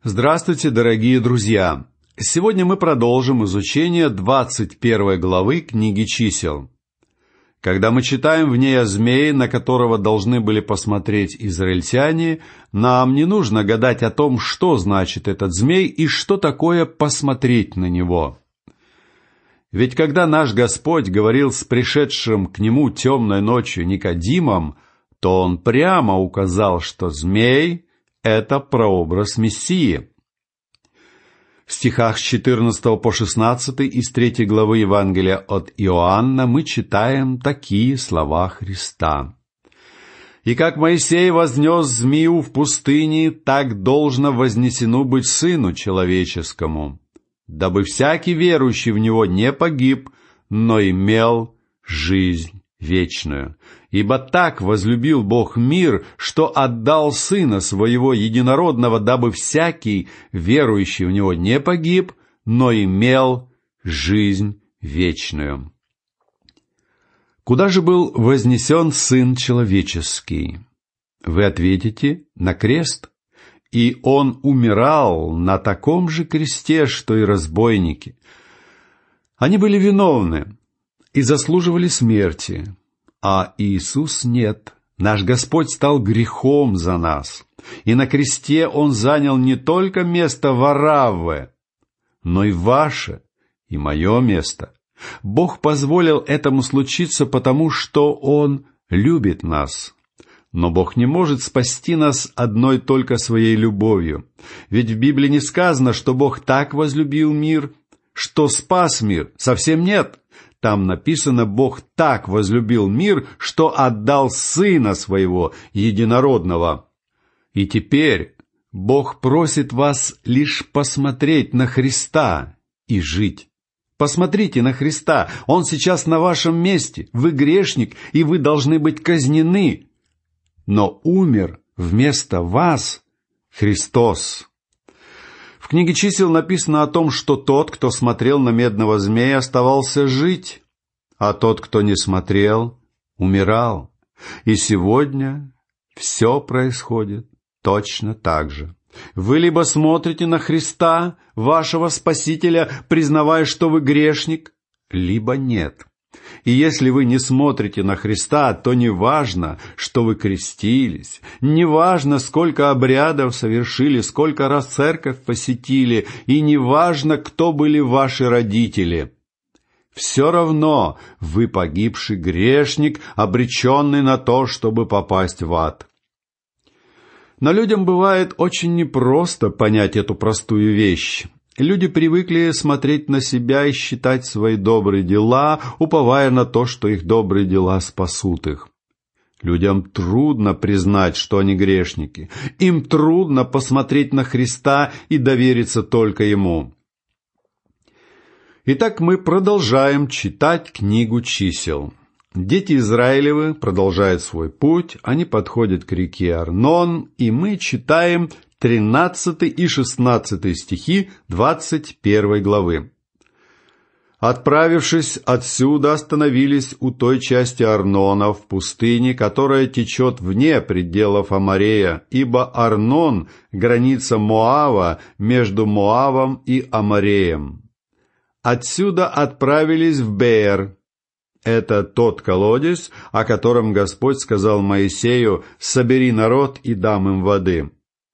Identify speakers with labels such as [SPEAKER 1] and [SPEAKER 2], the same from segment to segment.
[SPEAKER 1] Здравствуйте, дорогие друзья! Сегодня мы продолжим изучение 21 главы книги «Чисел». Когда мы читаем в ней о змее, на которого должны были посмотреть израильтяне, нам не нужно гадать о том, что значит этот змей и что такое посмотреть на него. Ведь когда наш Господь говорил с пришедшим к нему темной ночью Никодимом, то он прямо указал, что змей — это прообраз Мессии. В стихах с 14 по 16 из 3 главы Евангелия от Иоанна мы читаем такие слова Христа. «И как Моисей вознес змею в пустыне, так должно вознесено быть Сыну Человеческому, дабы всякий верующий в Него не погиб, но имел жизнь вечную. Ибо так возлюбил Бог мир, что отдал Сына Своего Единородного, дабы всякий, верующий в Него, не погиб, но имел жизнь вечную». Куда же был вознесен Сын Человеческий? Вы ответите: на крест. И Он умирал на таком же кресте, что и разбойники. Они были виновны и заслуживали смерти. А Иисус нет. Наш Господь стал грехом за нас. И на кресте Он занял не только место Вараввы, но и ваше, и мое место. Бог позволил этому случиться, потому что Он любит нас. Но Бог не может спасти нас одной только своей любовью. Ведь в Библии не сказано, что Бог так возлюбил мир, что спас мир. Совсем нет. Там написано: Бог так возлюбил мир, что отдал Сына Своего Единородного. И теперь Бог просит вас лишь посмотреть на Христа и жить. Посмотрите на Христа, Он сейчас на вашем месте, вы грешник, и вы должны быть казнены. Но умер вместо вас Христос. В книге «Чисел» написано о том, что тот, кто смотрел на медного змея, оставался жить, а тот, кто не смотрел, умирал. И сегодня все происходит точно так же. Вы либо смотрите на Христа, вашего Спасителя, признавая, что вы грешник, либо нет. И если вы не смотрите на Христа, то не важно, что вы крестились, не важно, сколько обрядов совершили, сколько раз церковь посетили, и не важно, кто были ваши родители. Все равно вы погибший грешник, обреченный на то, чтобы попасть в ад. Но людям бывает очень непросто понять эту простую вещь. Люди привыкли смотреть на себя и считать свои добрые дела, уповая на то, что их добрые дела спасут их. Людям трудно признать, что они грешники. Им трудно посмотреть на Христа и довериться только Ему. Итак, мы продолжаем читать книгу «Чисел». Дети Израилевы продолжают свой путь, они подходят к реке Арнон, и мы читаем 13 и 16 стихи 21 главы. «Отправившись отсюда, остановились у той части Арнона в пустыне, которая течет вне пределов Аморея, ибо Арнон — граница Моава между Моавом и Амореем. Отсюда отправились в Беэр». Это тот колодец, о котором Господь сказал Моисею: «Собери народ и дам им воды».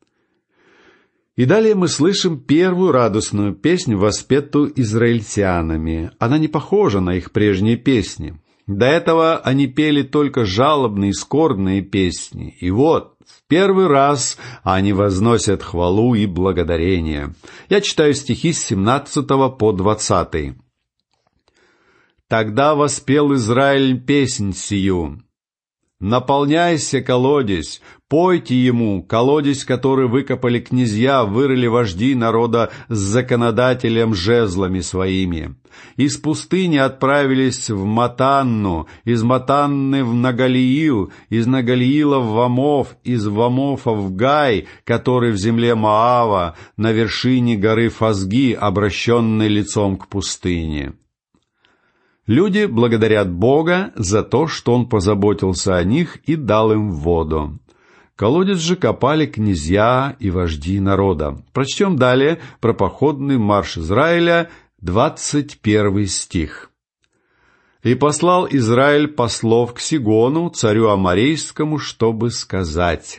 [SPEAKER 1] И далее мы слышим первую радостную песню, воспетую израильтянами. Она не похожа на их прежние песни. До этого они пели только жалобные и скорбные песни. И вот, в первый раз они возносят хвалу и благодарение. Я читаю стихи с 17 по 20. «Тогда воспел Израиль песнь сию. Наполняйся, колодец, пойте ему, колодец, который выкопали князья, вырыли вожди народа с законодателем жезлами своими. Из пустыни отправились в Матанну, из Матанны в Нагалиил, из Нагалиила в Вамов, из Вамофа в Гай, который в земле Моава, на вершине горы Фазги, обращенной лицом к пустыне». Люди благодарят Бога за то, что Он позаботился о них и дал им воду. Колодец же копали князья и вожди народа. Прочтем далее про походный марш Израиля, 21 стих. «И послал Израиль послов к Сигону, царю Аморейскому, чтобы сказать».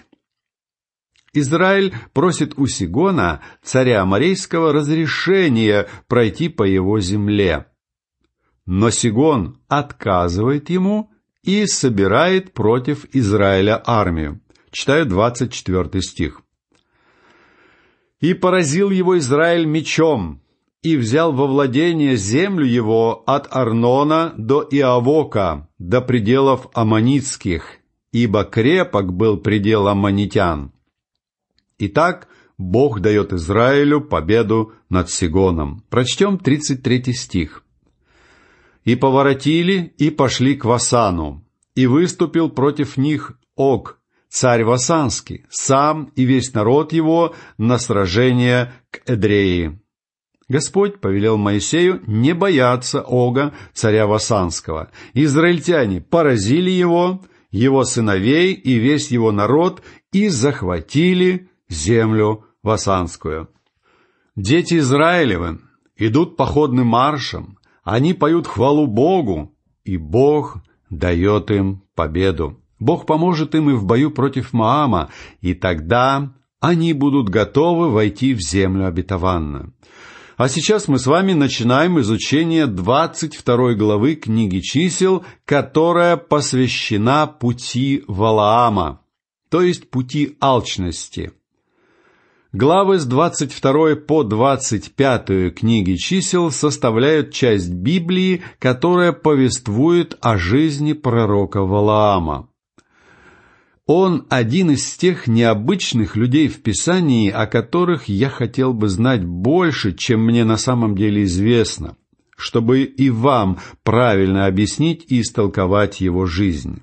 [SPEAKER 1] Израиль просит у Сигона, царя Аморейского, разрешения пройти по его земле. Но Сигон отказывает ему и собирает против Израиля армию. Читаю 24 стих. «И поразил его Израиль мечом, и взял во владение землю его от Арнона до Иавока, до пределов аммонитских, ибо крепок был предел аммонитян. Итак, Бог дает Израилю победу над Сигоном». Прочтем 33 стих. «И поворотили, и пошли к Васану, и выступил против них Ог, царь Васанский, сам и весь народ его на сражение к Эдреи. Господь повелел Моисею не бояться Ога, царя Васанского. Израильтяне поразили его сыновей и весь его народ, и захватили землю Васанскую». Дети Израилевы идут походным маршем, они поют хвалу Богу, и Бог дает им победу. Бог поможет им и в бою против Моава, и тогда они будут готовы войти в землю обетованную. А сейчас мы с вами начинаем изучение 22 главы книги Чисел, которая посвящена пути Валаама, то есть пути алчности. Главы с 22 по 25 книги Чисел составляют часть Библии, которая повествует о жизни пророка Валаама. Он один из тех необычных людей в Писании, о которых я хотел бы знать больше, чем мне на самом деле известно, чтобы и вам правильно объяснить и истолковать его жизнь.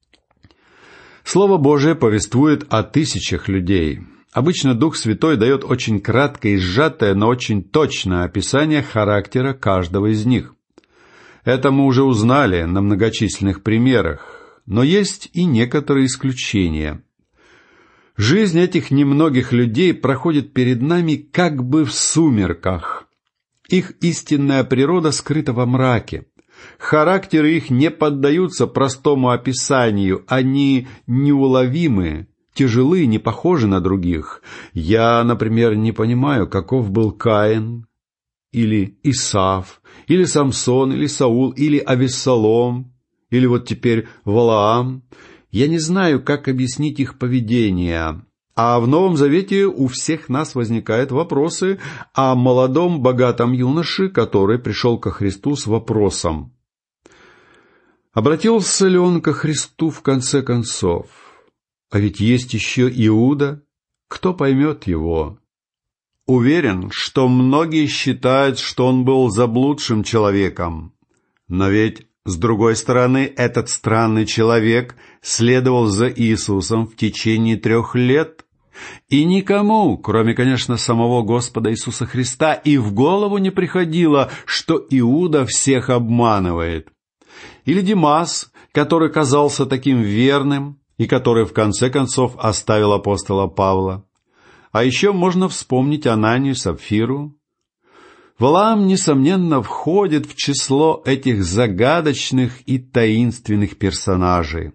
[SPEAKER 1] Слово Божие повествует о тысячах людей. Обычно Дух Святой дает очень краткое и сжатое, но очень точное описание характера каждого из них. Это мы уже узнали на многочисленных примерах. Но есть и некоторые исключения. Жизнь этих немногих людей проходит перед нами как бы в сумерках. Их истинная природа скрыта во мраке. Характеры их не поддаются простому описанию, они неуловимы, тяжелы, не похожи на других. Я, например, не понимаю, каков был Каин, или Исав, или Самсон, или Саул, или Авессалом, или вот теперь Валаам. Я не знаю, как объяснить их поведение. А в Новом Завете у всех нас возникают вопросы о молодом богатом юноше, который пришел ко Христу с вопросом: обратился ли он ко Христу в конце концов? А ведь есть еще Иуда. Кто поймет его? Уверен, что многие считают, что он был заблудшим человеком. Но ведь с другой стороны, этот странный человек следовал за Иисусом в течение 3 лет, и никому, кроме, конечно, самого Господа Иисуса Христа, и в голову не приходило, что Иуда всех обманывает. Или Димас, который казался таким верным, и который в конце концов оставил апостола Павла. А еще можно вспомнить Ананию и Сапфиру. Валаам, несомненно, входит в число этих загадочных и таинственных персонажей.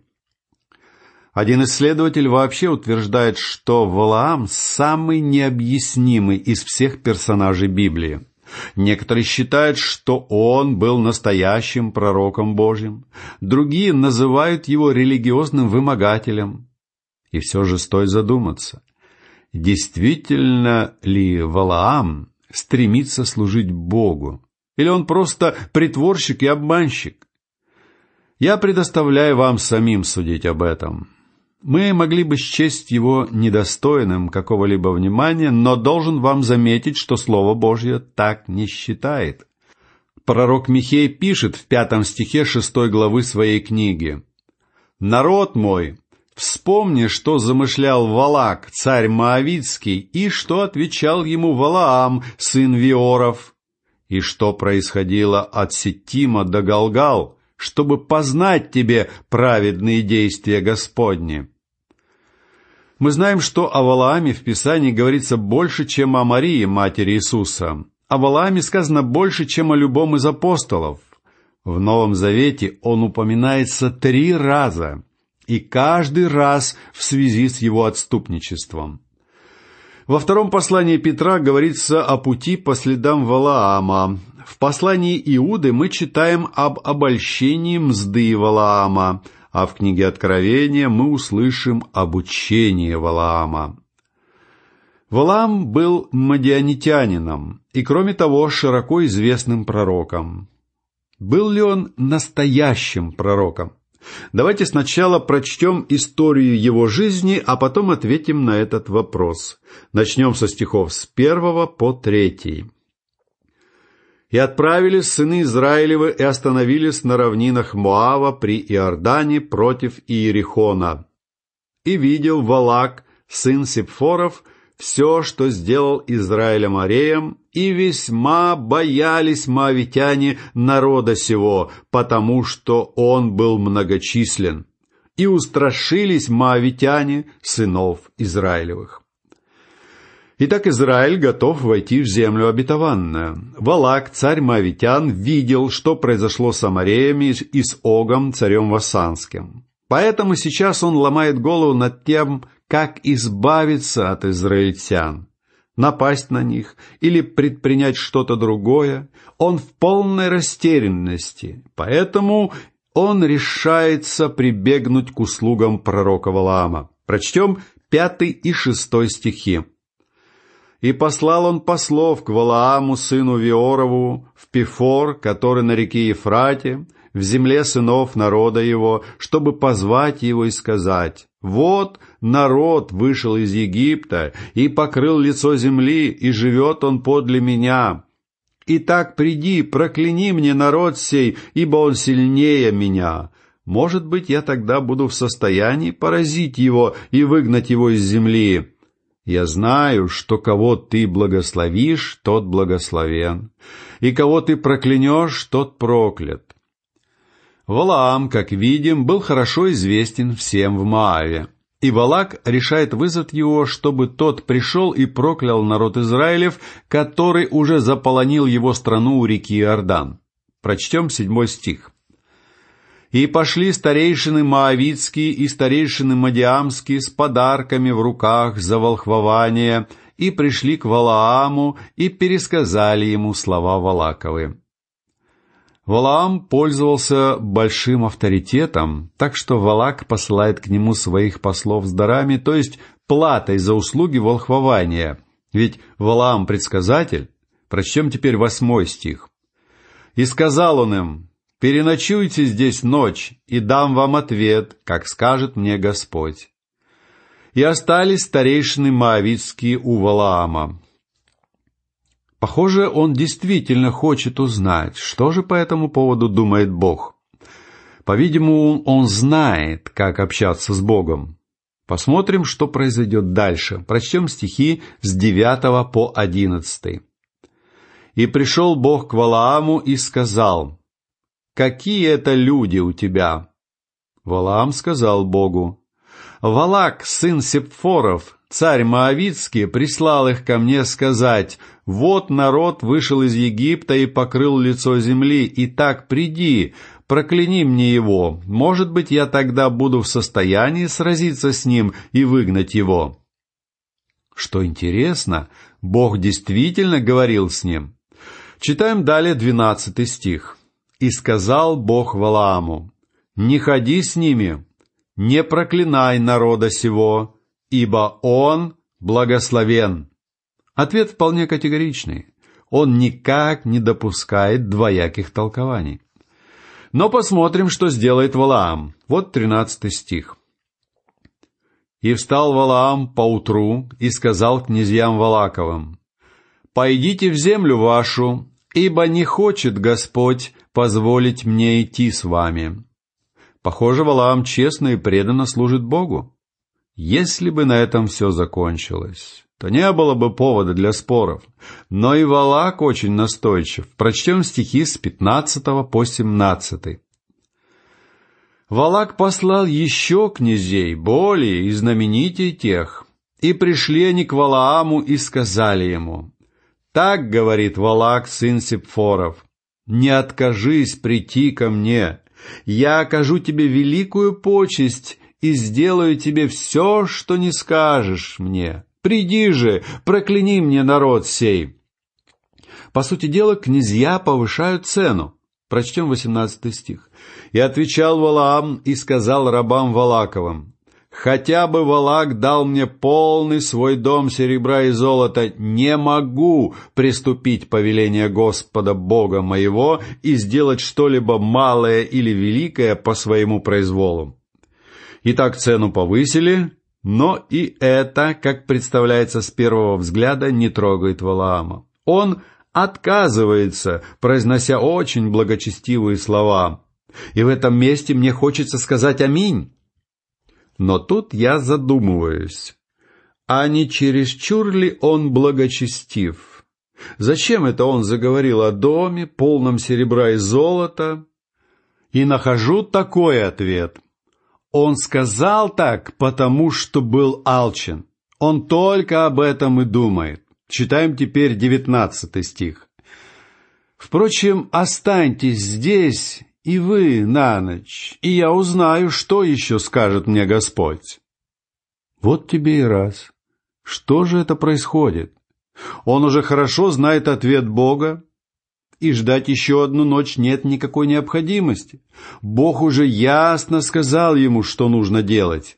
[SPEAKER 1] Один исследователь вообще утверждает, что Валаам самый необъяснимый из всех персонажей Библии. Некоторые считают, что он был настоящим пророком Божьим. Другие называют его религиозным вымогателем. И все же стоит задуматься, действительно ли Валаам стремится служить Богу? Или он просто притворщик и обманщик? Я предоставляю вам самим судить об этом. Мы могли бы счесть его недостойным какого-либо внимания, но должен вам заметить, что Слово Божье так не считает. Пророк Михей пишет в 5 стихе 6 главы своей книги: «Народ мой, вспомни, что замышлял Валак, царь Моавитский, и что отвечал ему Валаам, сын Виоров, и что происходило от Ситтима до Галгал, чтобы познать тебе праведные действия Господни». Мы знаем, что о Валааме в Писании говорится больше, чем о Марии, матери Иисуса. О Валааме сказано больше, чем о любом из апостолов. В Новом Завете он упоминается 3 раза, и каждый раз в связи с его отступничеством. Во 2 послании Петра говорится о пути по следам Валаама. В послании Иуды мы читаем об обольщении мзды Валаама, а в книге Откровения мы услышим об учении Валаама. Валаам был мадианитянином и, кроме того, широко известным пророком. Был ли он настоящим пророком? Давайте сначала прочтем историю его жизни, а потом ответим на этот вопрос. Начнем со стихов с 1 по 3. «И отправились сыны Израилевы и остановились на равнинах Моава при Иордане против Иерихона. И видел Валак, сын Сепфоров, все, что сделал Израилем ареям, и весьма боялись моавитяне народа сего, потому что он был многочислен. И устрашились моавитяне сынов Израилевых». Итак, Израиль готов войти в землю обетованную. Валак, царь моавитян, видел, что произошло с амореями и с Огом, царем вассанским. Поэтому сейчас он ломает голову над тем, как избавиться от израильтян. Напасть на них или предпринять что-то другое. Он в полной растерянности, поэтому он решается прибегнуть к услугам пророка Валаама. Прочтем 5 и 6 стихи. «И послал он послов к Валааму, сыну Виорову, в Пифор, который на реке Ефрате, в земле сынов народа его, чтобы позвать его и сказать: вот народ вышел из Египта и покрыл лицо земли, и живет он подле меня. Итак, приди, прокляни мне народ сей, ибо он сильнее меня. Может быть, я тогда буду в состоянии поразить его и выгнать его из земли. Я знаю, что кого ты благословишь, тот благословен, и кого ты проклянешь, тот проклят». Валаам, как видим, был хорошо известен всем в Моаве, и Валак решает вызвать его, чтобы тот пришел и проклял народ Израилев, который уже заполонил его страну у реки Иордан. Прочтем 7 стих. «И пошли старейшины моавитские и старейшины мадиамские с подарками в руках за волхвование, и пришли к Валааму и пересказали ему слова Валаковы». Валаам пользовался большим авторитетом, так что Валак посылает к нему своих послов с дарами, то есть платой за услуги волхвования. Ведь Валаам предсказатель. Прочтем теперь 8 стих. «И сказал он им: переночуйте здесь ночь, и дам вам ответ, как скажет мне Господь». И остались старейшины моавитские у Валаама. Похоже, он действительно хочет узнать, что же по этому поводу думает Бог. По-видимому, он знает, как общаться с Богом. Посмотрим, что произойдет дальше. Прочтем стихи с 9 по 11. «И пришел Бог к Валааму и сказал: какие это люди у тебя?» Валаам сказал Богу: «Валак, сын Сепфоров, царь Моавитский, прислал их ко мне сказать: вот народ вышел из Египта и покрыл лицо земли, итак, приди, прокляни мне его, может быть, я тогда буду в состоянии сразиться с ним и выгнать его». Что интересно, Бог действительно говорил с ним. Читаем далее 12 стих. «И сказал Бог Валааму: не ходи с ними, не проклинай народа сего, ибо он благословен». Ответ вполне категоричный. Он никак не допускает двояких толкований. Но посмотрим, что сделает Валаам. Вот 13 стих. «И встал Валаам поутру и сказал князьям Валаковым: пойдите в землю вашу, ибо не хочет Господь позволить мне идти с вами». Похоже, Валаам честно и преданно служит Богу. Если бы на этом все закончилось, то не было бы повода для споров. Но и Валак очень настойчив. Прочтем стихи с 15 по 17. Валак послал еще князей, более и знаменитей тех, и пришли они к Валааму и сказали ему: «Так говорит Валак, сын Сипфоров, не откажись прийти ко мне, я окажу тебе великую почесть и сделаю тебе все, что не скажешь мне. Приди же, прокляни мне народ сей». По сути дела, князья повышают цену. Прочтем 18 стих. «И отвечал Валаам и сказал рабам Валаковым: хотя бы Валак дал мне полный свой дом серебра и золота, не могу приступить повеление Господа Бога моего и сделать что-либо малое или великое по своему произволу». Итак, цену повысили, но и это, как представляется с первого взгляда, не трогает Валаама. Он отказывается, произнося очень благочестивые слова. И в этом месте мне хочется сказать «Аминь». Но тут я задумываюсь, а не чересчур ли он благочестив? Зачем это он заговорил о доме, полном серебра и золота? И нахожу такой ответ. Он сказал так, потому что был алчен. Он только об этом и думает. Читаем теперь 19 стих. «Впрочем, останьтесь здесь и вы на ночь, и я узнаю, что еще скажет мне Господь». Вот тебе и раз. Что же это происходит? Он уже хорошо знает ответ Бога, и ждать еще одну ночь нет никакой необходимости. Бог уже ясно сказал ему, что нужно делать.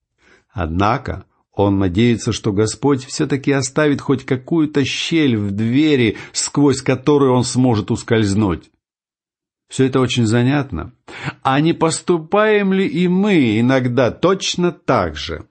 [SPEAKER 1] Однако он надеется, что Господь все-таки оставит хоть какую-то щель в двери, сквозь которую он сможет ускользнуть. Все это очень занятно. А не поступаем ли и мы иногда точно так же?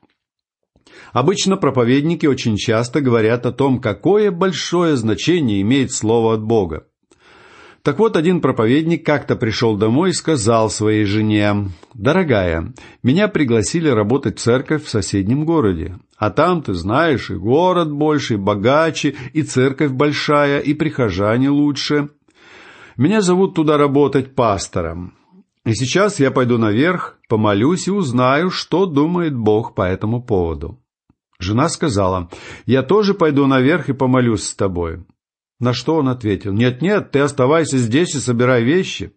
[SPEAKER 1] Обычно проповедники очень часто говорят о том, какое большое значение имеет слово от Бога. Так вот, один проповедник как-то пришел домой и сказал своей жене: «Дорогая, меня пригласили работать в церковь в соседнем городе. А там, ты знаешь, и город больше, и богаче, и церковь большая, и прихожане лучше. Меня зовут туда работать пастором. И сейчас я пойду наверх, помолюсь и узнаю, что думает Бог по этому поводу». Жена сказала: «Я тоже пойду наверх и помолюсь с тобой». На что он ответил: «Нет-нет, ты оставайся здесь и собирай вещи».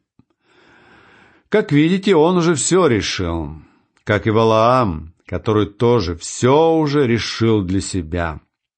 [SPEAKER 1] Как видите, он уже все решил, как и Валаам, который тоже все уже решил для себя.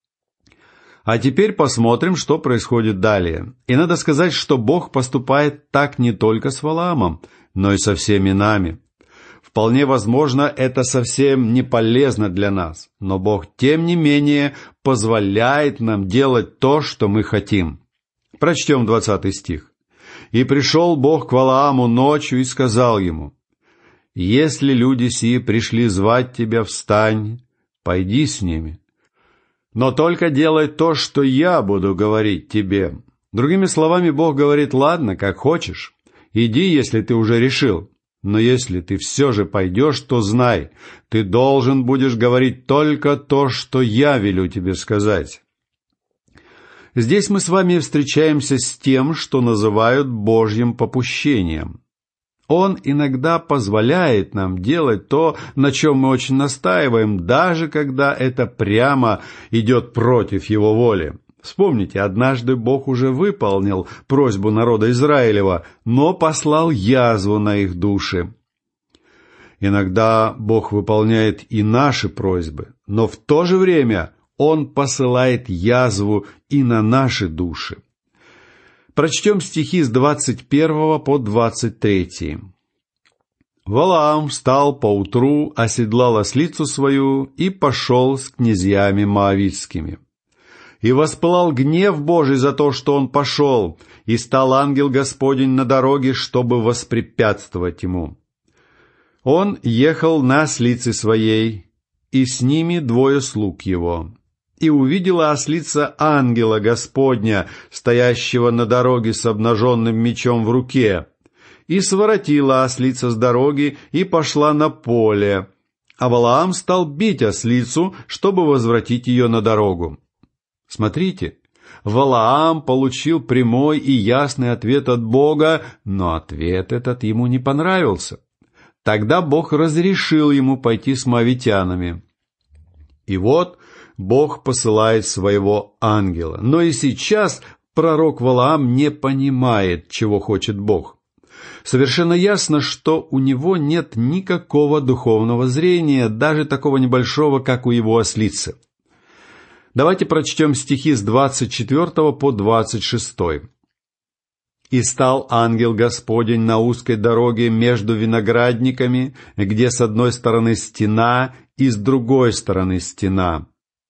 [SPEAKER 1] А теперь посмотрим, что происходит далее. И надо сказать, что Бог поступает так не только с Валаамом, но и со всеми нами. Вполне возможно, это совсем не полезно для нас, но Бог, тем не менее, позволяет нам делать то, что мы хотим. Прочтем 20 стих. «И пришел Бог к Валааму ночью и сказал ему: если люди сии пришли звать тебя, встань, пойди с ними. Но только делай то, что я буду говорить тебе». Другими словами, Бог говорит: ладно, как хочешь, иди, если ты уже решил. Но если ты все же пойдешь, то знай, ты должен будешь говорить только то, что я велю тебе сказать. Здесь мы с вами встречаемся с тем, что называют Божьим попущением. Он иногда позволяет нам делать то, на чем мы очень настаиваем, даже когда это прямо идет против Его воли. Вспомните, однажды Бог уже выполнил просьбу народа Израилева, но послал язву на их души. Иногда Бог выполняет и наши просьбы, но в то же время Он посылает язву и на наши души. Прочтем стихи с 21 по 23. «Валаам встал поутру, оседлал ослицу свою и пошел с князьями моавитскими. И воспылал гнев Божий за то, что он пошел, и стал ангел Господень на дороге, чтобы воспрепятствовать ему. Он ехал на ослице своей, и с ними 2 слуг его. И увидела ослица ангела Господня, стоящего на дороге с обнаженным мечом в руке. И своротила ослица с дороги и пошла на поле. А Валаам стал бить ослицу, чтобы возвратить ее на дорогу». Смотрите, Валаам получил прямой и ясный ответ от Бога, но ответ этот ему не понравился. Тогда Бог разрешил ему пойти с моавитянами. И вот Бог посылает своего ангела. Но и сейчас пророк Валаам не понимает, чего хочет Бог. Совершенно ясно, что у него нет никакого духовного зрения, даже такого небольшого, как у его ослицы. Давайте прочтем стихи с 24 по 26. «И стал ангел Господень на узкой дороге между виноградниками, где с одной стороны стена и с другой стороны стена.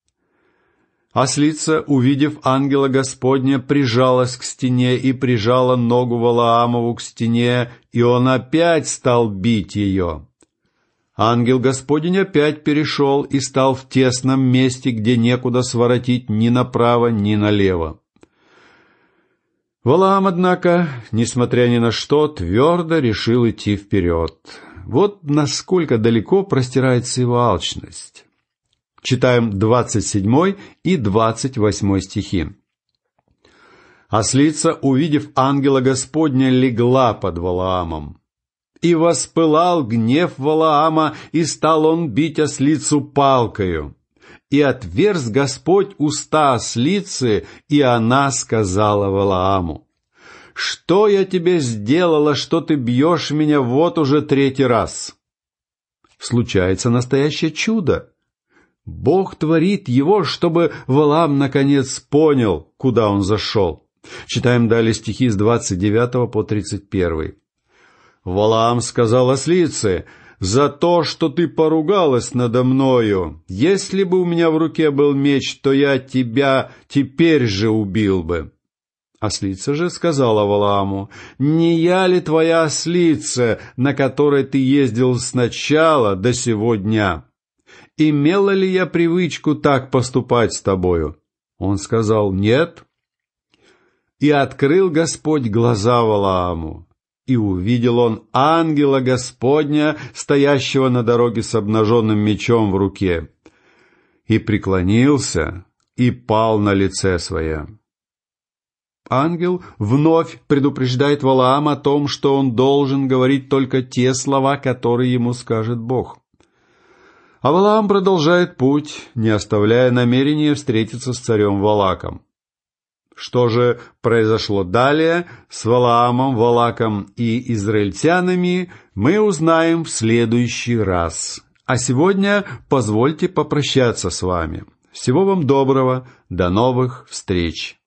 [SPEAKER 1] Ослица, увидев ангела Господня, прижалась к стене и прижала ногу Валаамову к стене, и он опять стал бить ее. Ангел Господень опять перешел и стал в тесном месте, где некуда своротить ни направо, ни налево. Валаам, однако, несмотря ни на что, твердо решил идти вперед. Вот насколько далеко простирается его алчность. Читаем 27 и 28 стихи. «Ослица, увидев ангела Господня, легла под Валаамом. И воспылал гнев Валаама, и стал он бить ослицу палкою. И отверз Господь уста ослицы, и она сказала Валааму: «Что я тебе сделала, что ты бьешь меня вот уже 3-й раз?» Случается настоящее чудо. Бог творит его, чтобы Валаам наконец понял, куда он зашел. Читаем далее стихи с 29 по 31. «Валаам сказал ослице: за то, что ты поругалась надо мною, если бы у меня в руке был меч, то я тебя теперь же убил бы». Ослица же сказала Валааму: «Не я ли твоя ослица, на которой ты ездил сначала до сего дня? Имела ли я привычку так поступать с тобою?» Он сказал: «Нет». И открыл Господь глаза Валааму, и увидел он ангела Господня, стоящего на дороге с обнаженным мечом в руке, и преклонился, и пал на лице свое. Ангел вновь предупреждает Валаама о том, что он должен говорить только те слова, которые ему скажет Бог. А Валаам продолжает путь, не оставляя намерения встретиться с царем Валаком. Что же произошло далее с Валаамом, Валаком и израильтянами, мы узнаем в следующий раз. А сегодня позвольте попрощаться с вами. Всего вам доброго, до новых встреч!